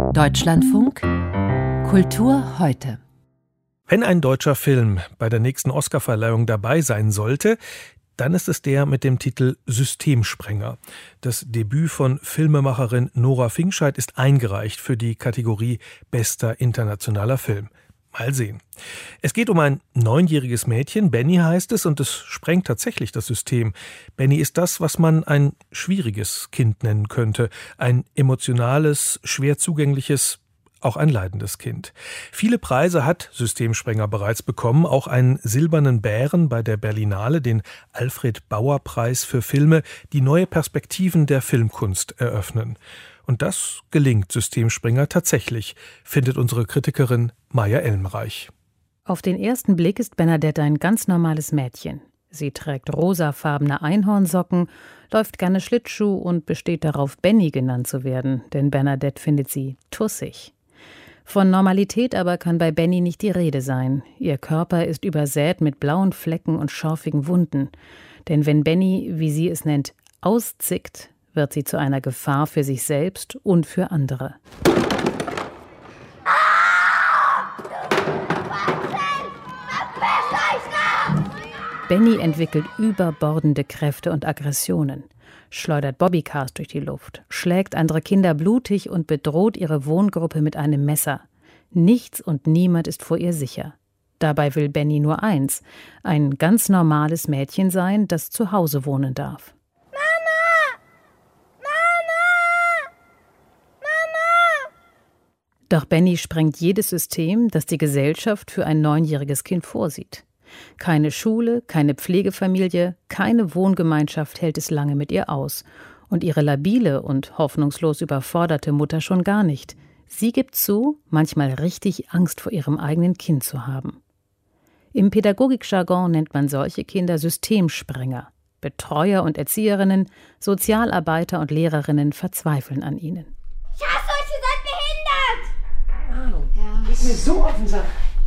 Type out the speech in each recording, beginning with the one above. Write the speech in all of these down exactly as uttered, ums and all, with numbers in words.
Deutschlandfunk Kultur heute. Wenn ein deutscher Film bei der nächsten Oscarverleihung dabei sein sollte, dann ist es der mit dem Titel Systemsprenger. Das Debüt von Filmemacherin Nora Finkscheid ist eingereicht für die Kategorie Bester internationaler Film. Mal sehen. Es geht um ein neunjähriges Mädchen, Benny heißt es, und es sprengt tatsächlich das System. Benny ist das, was man ein schwieriges Kind nennen könnte. Ein emotionales, schwer zugängliches, auch ein leidendes Kind. Viele Preise hat Systemsprenger bereits bekommen, auch einen silbernen Bären bei der Berlinale, den Alfred-Bauer-Preis für Filme, die neue Perspektiven der Filmkunst eröffnen. Und das gelingt Systemsprenger tatsächlich, findet unsere Kritikerin Maja Elmreich. Auf den ersten Blick ist Bernadette ein ganz normales Mädchen. Sie trägt rosafarbene Einhornsocken, läuft gerne Schlittschuh und besteht darauf, Benny genannt zu werden, denn Bernadette findet sie tussig. Von Normalität aber kann bei Benny nicht die Rede sein. Ihr Körper ist übersät mit blauen Flecken und schorfigen Wunden. Denn wenn Benny, wie sie es nennt, auszickt, wird sie zu einer Gefahr für sich selbst und für andere. Benny entwickelt überbordende Kräfte und Aggressionen, schleudert Bobbycars durch die Luft, schlägt andere Kinder blutig und bedroht ihre Wohngruppe mit einem Messer. Nichts und niemand ist vor ihr sicher. Dabei will Benny nur eins, ein ganz normales Mädchen sein, das zu Hause wohnen darf. Doch Benny sprengt jedes System, das die Gesellschaft für ein neunjähriges Kind vorsieht. Keine Schule, keine Pflegefamilie, keine Wohngemeinschaft hält es lange mit ihr aus. Und ihre labile und hoffnungslos überforderte Mutter schon gar nicht. Sie gibt zu, manchmal richtig Angst vor ihrem eigenen Kind zu haben. Im Pädagogikjargon nennt man solche Kinder Systemsprenger. Betreuer und Erzieherinnen, Sozialarbeiter und Lehrerinnen verzweifeln an ihnen. Ich hasse euch, ihr seid behindert! Keine Ahnung, ja. Ist mir so auf den Sack.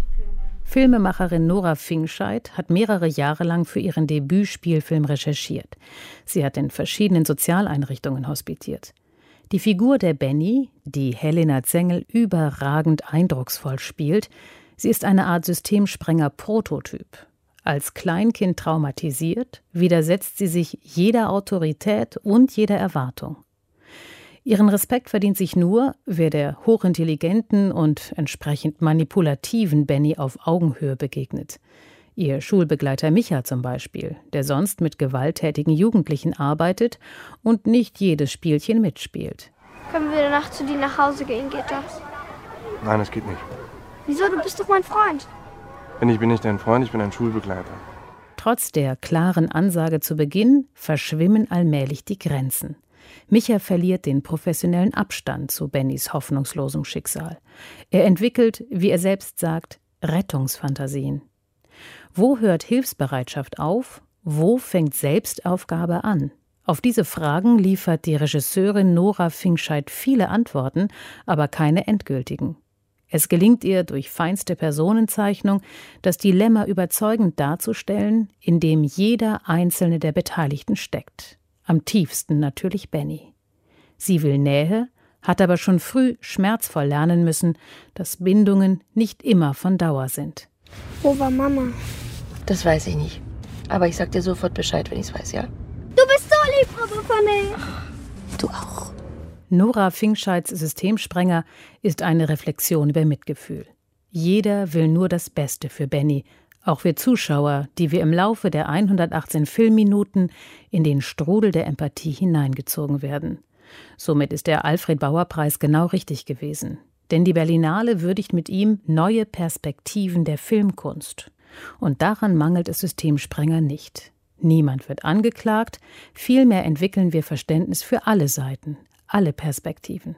Filmemacherin Nora Finkscheid hat mehrere Jahre lang für ihren Debütspielfilm recherchiert. Sie hat in verschiedenen Sozialeinrichtungen hospitiert. Die Figur der Benny, die Helena Zengel überragend eindrucksvoll spielt, sie ist eine Art Systemsprenger-Prototyp. Als Kleinkind traumatisiert, widersetzt sie sich jeder Autorität und jeder Erwartung. Ihren Respekt verdient sich nur, wer der hochintelligenten und entsprechend manipulativen Benny auf Augenhöhe begegnet. Ihr Schulbegleiter Micha zum Beispiel, der sonst mit gewalttätigen Jugendlichen arbeitet und nicht jedes Spielchen mitspielt. Können wir danach zu dir nach Hause gehen, geht das? Nein, das geht nicht. Wieso? Du bist doch mein Freund. Ich bin nicht dein Freund, ich bin ein Schulbegleiter. Trotz der klaren Ansage zu Beginn verschwimmen allmählich die Grenzen. Micha verliert den professionellen Abstand zu Bennys hoffnungslosem Schicksal. Er entwickelt, wie er selbst sagt, Rettungsfantasien. Wo hört Hilfsbereitschaft auf? Wo fängt Selbstaufgabe an? Auf diese Fragen liefert die Regisseurin Nora Finkscheid viele Antworten, aber keine endgültigen. Es gelingt ihr durch feinste Personenzeichnung, das Dilemma überzeugend darzustellen, in dem jeder einzelne der Beteiligten steckt. Am tiefsten natürlich Benny. Sie will Nähe, hat aber schon früh schmerzvoll lernen müssen, dass Bindungen nicht immer von Dauer sind. Wo war Mama? Das weiß ich nicht. Aber ich sag dir sofort Bescheid, wenn ich's weiß, ja? Du bist so lieb, Frau Fanny. Du auch. Nora Finkscheids Systemsprenger ist eine Reflexion über Mitgefühl. Jeder will nur das Beste für Benny, auch wir Zuschauer, die wir im Laufe der hundertachtzehn Filmminuten in den Strudel der Empathie hineingezogen werden. Somit ist der Alfred-Bauer-Preis genau richtig gewesen. Denn die Berlinale würdigt mit ihm neue Perspektiven der Filmkunst. Und daran mangelt es Systemsprenger nicht. Niemand wird angeklagt, vielmehr entwickeln wir Verständnis für alle Seiten, alle Perspektiven.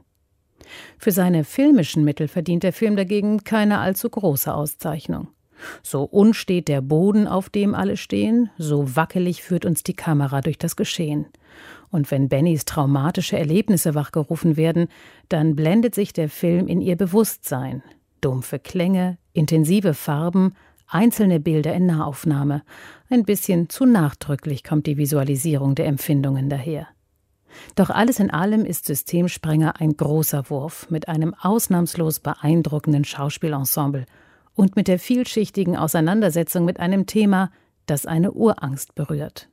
Für seine filmischen Mittel verdient der Film dagegen keine allzu große Auszeichnung. So unstet der Boden, auf dem alle stehen, so wackelig führt uns die Kamera durch das Geschehen. Und wenn Bennys traumatische Erlebnisse wachgerufen werden, dann blendet sich der Film in ihr Bewusstsein. Dumpfe Klänge, intensive Farben, einzelne Bilder in Nahaufnahme. Ein bisschen zu nachdrücklich kommt die Visualisierung der Empfindungen daher. Doch alles in allem ist Systemsprenger ein großer Wurf mit einem ausnahmslos beeindruckenden Schauspielensemble und mit der vielschichtigen Auseinandersetzung mit einem Thema, das eine Urangst berührt.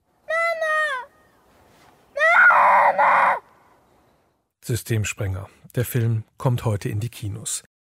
Systemsprenger. Der Film kommt heute in die Kinos.